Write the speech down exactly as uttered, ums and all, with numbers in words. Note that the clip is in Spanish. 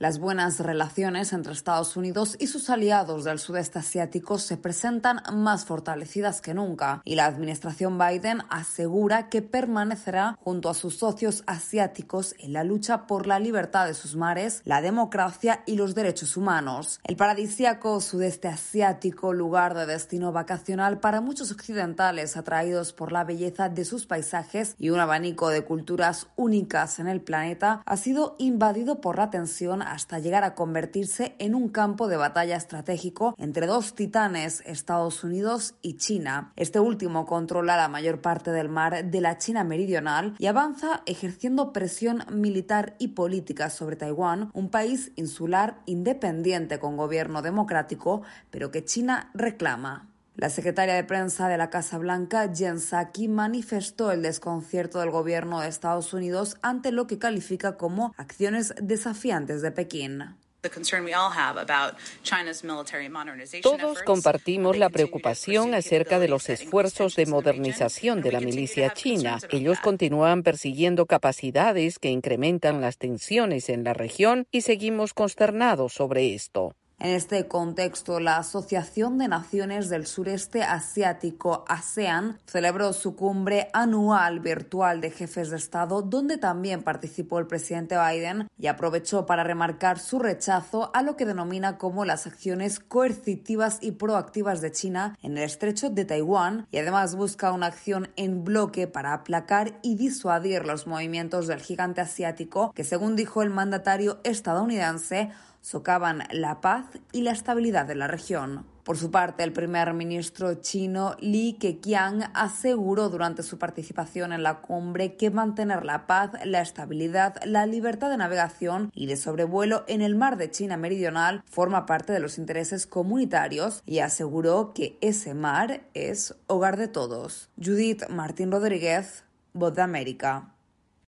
Las buenas relaciones entre Estados Unidos y sus aliados del sudeste asiático se presentan más fortalecidas que nunca y la administración Biden asegura que permanecerá junto a sus socios asiáticos en la lucha por la libertad de sus mares, la democracia y los derechos humanos. El paradisíaco sudeste asiático, lugar de destino vacacional para muchos occidentales atraídos por la belleza de sus paisajes y un abanico de culturas únicas en el planeta, ha sido invadido por la tensión hasta llegar a convertirse en un campo de batalla estratégico entre dos titanes, Estados Unidos y China. Este último controla la mayor parte del mar de la China meridional y avanza ejerciendo presión militar y política sobre Taiwán, un país insular independiente con gobierno democrático, pero que China reclama. La secretaria de prensa de la Casa Blanca, Jen Psaki, manifestó el desconcierto del gobierno de Estados Unidos ante lo que califica como acciones desafiantes de Pekín. Todos compartimos la preocupación acerca de los esfuerzos de modernización de la milicia china. Ellos continúan persiguiendo capacidades que incrementan las tensiones en la región y seguimos consternados sobre esto. En este contexto, la Asociación de Naciones del Sureste Asiático, ASEAN, celebró su cumbre anual virtual de jefes de Estado, donde también participó el presidente Biden, y aprovechó para remarcar su rechazo a lo que denomina como las acciones coercitivas y proactivas de China en el estrecho de Taiwán, y además busca una acción en bloque para aplacar y disuadir los movimientos del gigante asiático, que según dijo el mandatario estadounidense, socavan la paz y la estabilidad de la región. Por su parte, el primer ministro chino Li Keqiang aseguró durante su participación en la cumbre que mantener la paz, la estabilidad, la libertad de navegación y de sobrevuelo en el mar de China meridional forma parte de los intereses comunitarios y aseguró que ese mar es hogar de todos. Judith Martín Rodríguez, Voz de América.